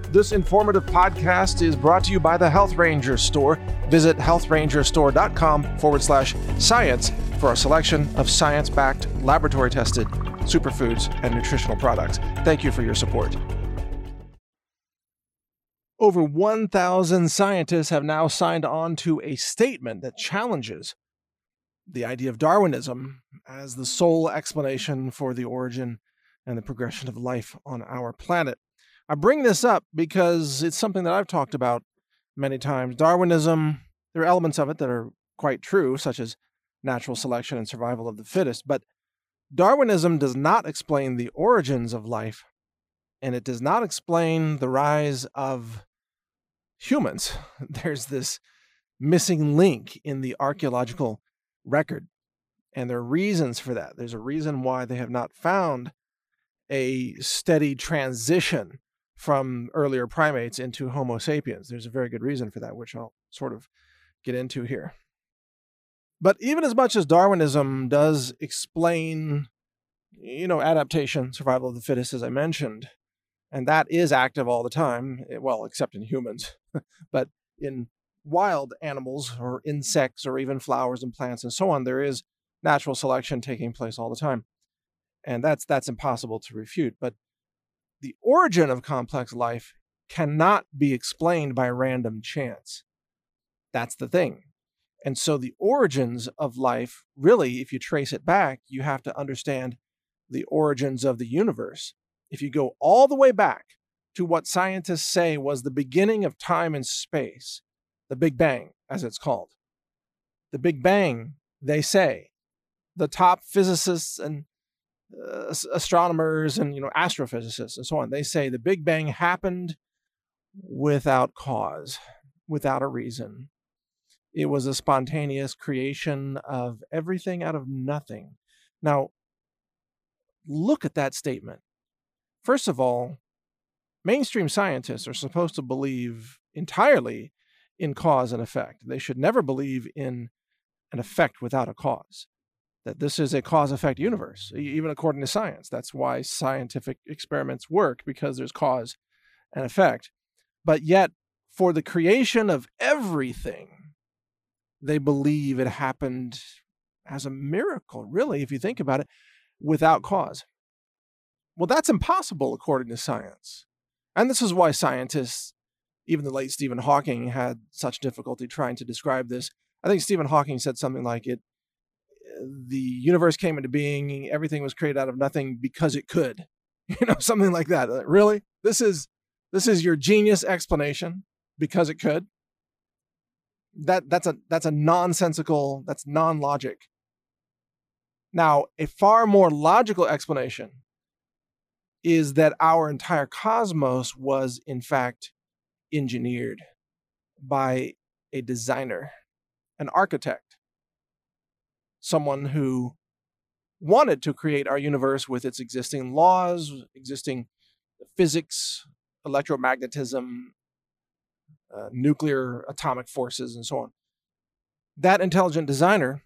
This informative podcast is brought to you by the Health Ranger Store. Visit healthrangerstore.com/science for a selection of science-backed, laboratory-tested superfoods and nutritional products. Thank you for your support. Over 1,000 scientists have now signed on to a statement that challenges the idea of Darwinism as the sole explanation for the origin and the progression of life on our planet. I bring this up because it's something that I've talked about many times. Darwinism, there are elements of it that are quite true, such as natural selection and survival of the fittest, but Darwinism does not explain the origins of life, and it does not explain the rise of humans. There's this missing link in the archaeological record, and there are reasons for that. There's a reason why they have not found a steady transition from earlier primates into Homo sapiens. There's a very good reason for that, which I'll sort of get into here. But even as much as Darwinism does explain, adaptation, survival of the fittest, as I mentioned, and that is active all the time, well, except in humans, but in wild animals or insects or even flowers and plants and so on, there is natural selection taking place all the time. And that's impossible to refute. But the origin of complex life cannot be explained by random chance. That's the thing. And so the origins of life, really, if you trace it back, you have to understand the origins of the universe. If you go all the way back to what scientists say was the beginning of time and space, the Big Bang, as it's called. The Big Bang, they say, the top physicists and astronomers and astrophysicists and so on, they say the Big Bang happened without cause, without a reason. It was a spontaneous creation of everything out of nothing. Now, look at that statement. First of all, mainstream scientists are supposed to believe entirely in cause and effect. They should never believe in an effect without a cause. That this is a cause-effect universe, even according to science. That's why scientific experiments work, because there's cause and effect. But yet, for the creation of everything, they believe it happened as a miracle, really, if you think about it, without cause. Well, that's impossible according to science. And this is why scientists, even the late Stephen Hawking, had such difficulty trying to describe this. I think Stephen Hawking said something like the universe came into being, everything was created out of nothing because it could. Something like that. Really? This is your genius explanation, because it could? That's a nonsensical, that's non-logic. Now, a far more logical explanation is that our entire cosmos was, in fact, engineered by a designer, an architect. Someone who wanted to create our universe with its existing laws, existing physics, electromagnetism, nuclear atomic forces, and so on. That intelligent designer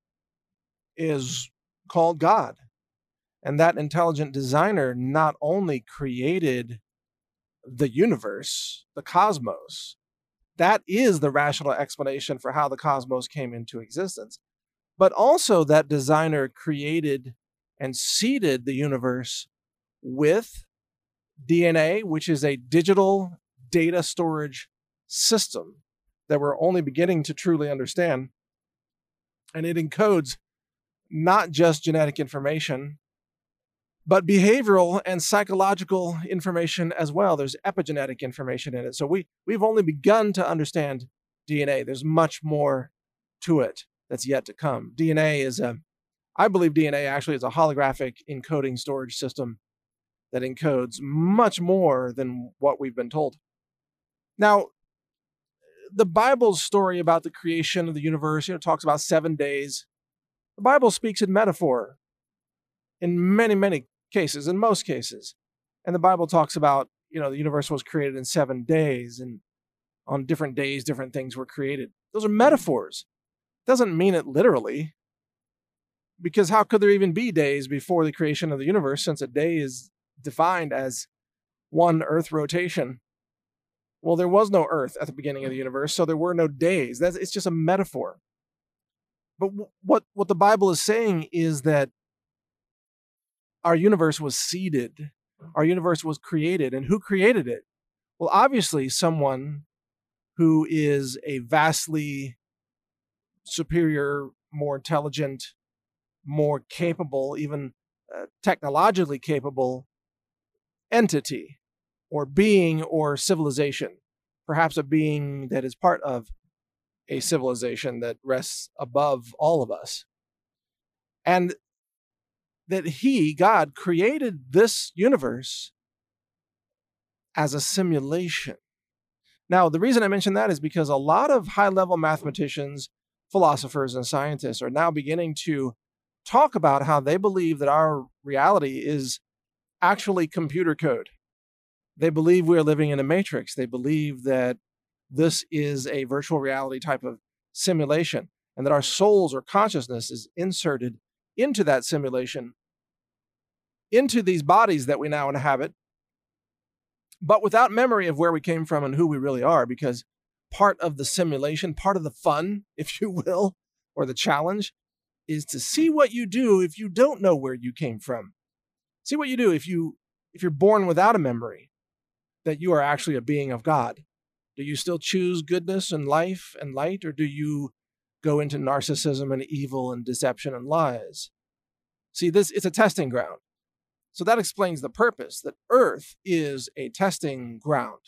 is called God. And that intelligent designer not only created the universe, the cosmos, that is the rational explanation for how the cosmos came into existence. But also that designer created and seeded the universe with DNA, which is a digital data storage system that we're only beginning to truly understand. And it encodes not just genetic information, but behavioral and psychological information as well. There's epigenetic information in it. So we've only begun to understand DNA. There's much more to it that's yet to come. I believe DNA actually is a holographic encoding storage system that encodes much more than what we've been told. Now, the Bible's story about the creation of the universe, talks about 7 days. The Bible speaks in metaphor in many, many cases, in most cases. And the Bible talks about, the universe was created in 7 days, and on different days, different things were created. Those are metaphors. Doesn't mean it literally, because how could there even be days before the creation of the universe, since a day is defined as one Earth rotation Well, there was no earth at the beginning of the universe, so there were no days. It's just a metaphor. But what the Bible is saying is that our universe was seeded. Our universe was created. And who created it? Well, obviously, someone who is a vastly superior, more intelligent, more capable, even technologically capable entity or being or civilization. Perhaps a being that is part of a civilization that rests above all of us. And that he, God, created this universe as a simulation. Now, the reason I mention that is because a lot of high-level mathematicians, philosophers, and scientists are now beginning to talk about how they believe that our reality is actually computer code. They believe we're living in a matrix. They believe that this is a virtual reality type of simulation, and that our souls or consciousness is inserted into that simulation, into these bodies that we now inhabit, but without memory of where we came from and who we really are, because part of the simulation, part of the fun, if you will, or the challenge, is to see what you do if you don't know where you came from. See what you do if you're born without a memory that you are actually a being of God. Do you still choose goodness and life and light, or do you go into narcissism and evil and deception and lies? See, it's a testing ground. So that explains the purpose, that Earth is a testing ground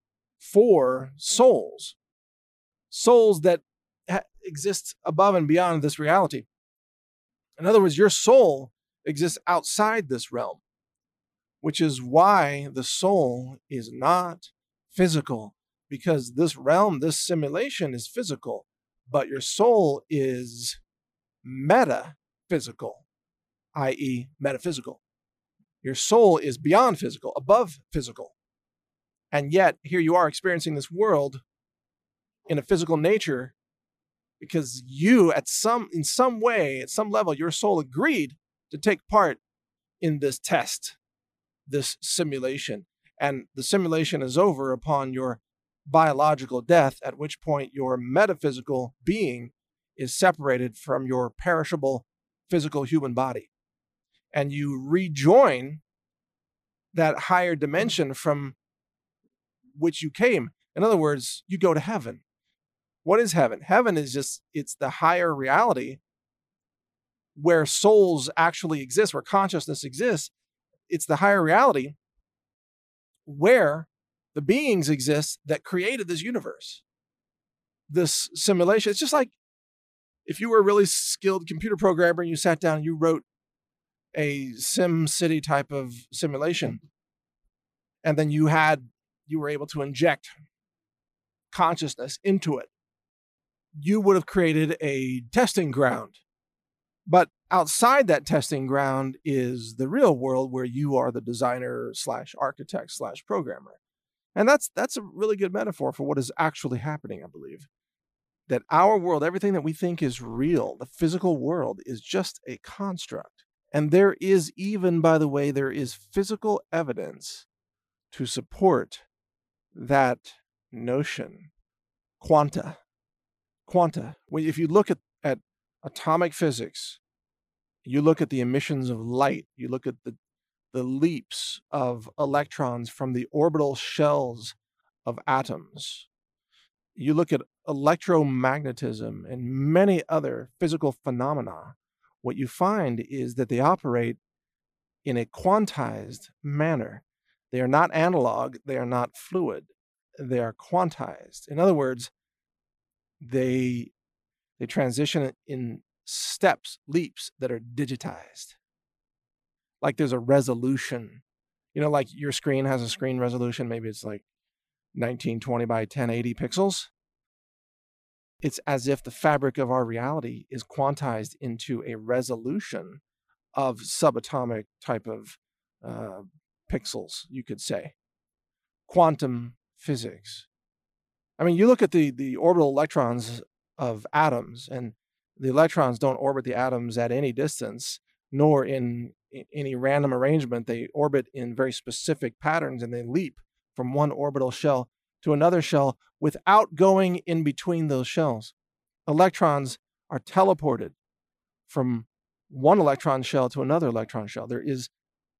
for souls that exist above and beyond this reality. In other words, your soul exists outside this realm, which is why the soul is not physical, because this realm, this simulation is physical, but your soul is metaphysical, i.e. metaphysical. Your soul is beyond physical, above physical. And yet, here you are experiencing this world in a physical nature because you, in some way, at some level, your soul agreed to take part in this test, this simulation. And the simulation is over upon your biological death, at which point your metaphysical being is separated from your perishable physical human body. And you rejoin that higher dimension from which you came. In other words, you go to heaven. What is heaven? Heaven is it's the higher reality where souls actually exist, where consciousness exists. It's the higher reality where the beings exist that created this universe. This simulation, it's just like if you were a really skilled computer programmer and you sat down and you wrote a Sim City type of simulation, and then you were able to inject consciousness into it, you would have created a testing ground. But outside that testing ground is the real world where you are the designer / architect / programmer. And that's a really good metaphor for what is actually happening, I believe. That our world, everything that we think is real, the physical world, is just a construct. And there is even, by the way, there is physical evidence to support that notion. Quanta. If you look at atomic physics, you look at the emissions of light, you look at the leaps of electrons from the orbital shells of atoms, you look at electromagnetism and many other physical phenomena, what you find is that they operate in a quantized manner. They are not analog, they are not fluid, they are quantized. In other words, they transition in steps, leaps that are digitized. Like there's a resolution. Like your screen has a screen resolution, maybe it's like 1920 by 1080 pixels. It's as if the fabric of our reality is quantized into a resolution of subatomic type of pixels, you could say. Quantum physics. I mean, you look at the orbital electrons of atoms, and the electrons don't orbit the atoms at any distance, nor in any random arrangement. They orbit in very specific patterns, and they leap from one orbital shell to another shell without going in between those shells. Electrons are teleported from one electron shell to another electron shell. There is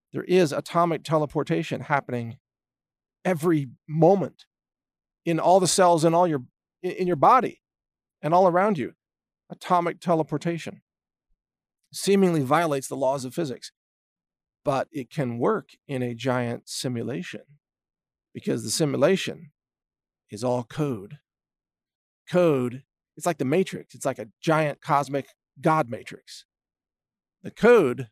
atomic teleportation happening every moment in all the cells in your body and all around you. Atomic teleportation seemingly violates the laws of physics, but it can work in a giant simulation because the simulation is all code. Code, it's like the Matrix. It's like a giant cosmic God matrix. The code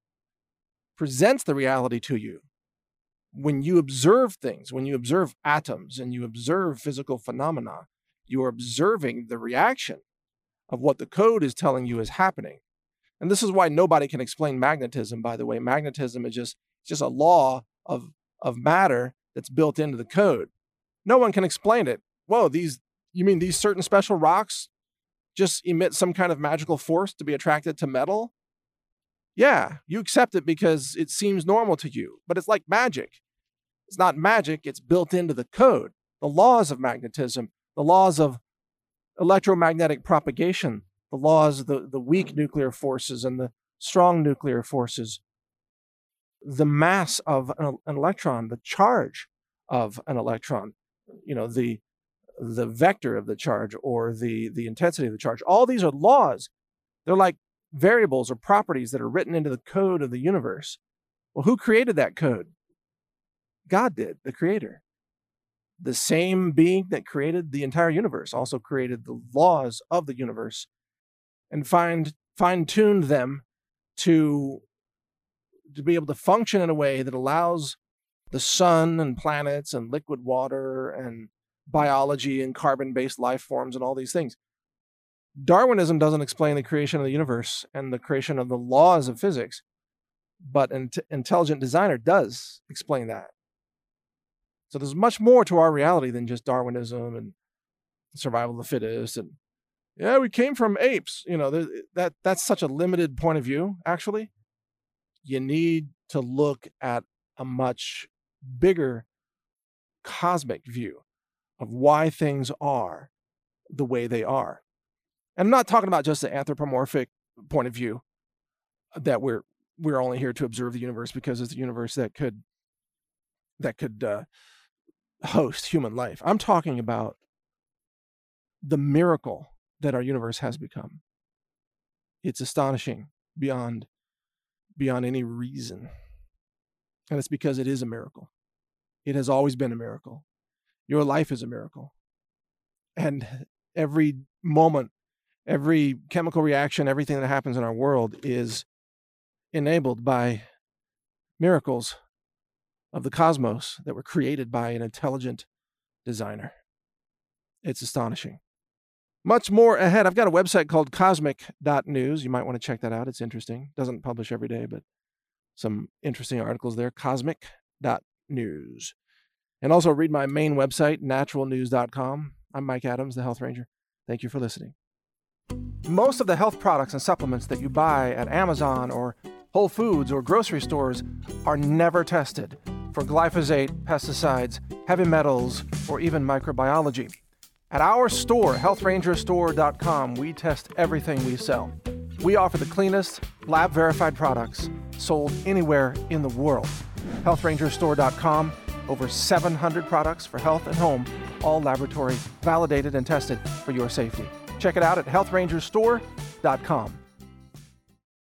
presents the reality to you. When you observe things, when you observe atoms and you observe physical phenomena, you are observing the reaction of what the code is telling you is happening. And this is why nobody can explain magnetism, by the way. Magnetism is just a law of matter that's built into the code. No one can explain it. Whoa, you mean these certain special rocks just emit some kind of magical force to be attracted to metal? Yeah, you accept it because it seems normal to you, but it's like magic. It's not magic, it's built into the code. The laws of magnetism, the laws of electromagnetic propagation, the laws of the weak nuclear forces and the strong nuclear forces, the mass of an electron, the charge of an electron, the vector of the charge or the intensity of the charge. All these are laws. They're like variables or properties that are written into the code of the universe. Well, who created that code? God did, the creator. The same being that created the entire universe also created the laws of the universe and fine-tuned them to be able to function in a way that allows the sun and planets and liquid water and biology and carbon-based life forms and all these things. Darwinism doesn't explain the creation of the universe and the creation of the laws of physics, but an intelligent designer does explain that. So there's much more to our reality than just Darwinism and survival of the fittest. And yeah, we came from apes. That's such a limited point of view, actually. You need to look at a much bigger cosmic view of why things are the way they are. And I'm not talking about just the anthropomorphic point of view that we're only here to observe the universe because it's the universe that could host human life. I'm talking about the miracle that our universe has become. It's astonishing beyond any reason. And it's because it is a miracle. It has always been a miracle. Your life is a miracle. And every moment, every chemical reaction, everything that happens in our world is enabled by miracles of the cosmos that were created by an intelligent designer. It's astonishing. Much more ahead. I've got a website called cosmic.news. You might want to check that out. It's interesting. Doesn't publish every day, but some interesting articles there. Cosmic.news. And also read my main website, naturalnews.com. I'm Mike Adams, the Health Ranger. Thank you for listening. Most of the health products and supplements that you buy at Amazon or Whole Foods or grocery stores are never tested for glyphosate, pesticides, heavy metals, or even microbiology. At our store, healthrangerstore.com, we test everything we sell. We offer the cleanest, lab-verified products sold anywhere in the world. healthrangerstore.com, over 700 products for health and home, all laboratory validated and tested for your safety. Check it out at healthrangerstore.com.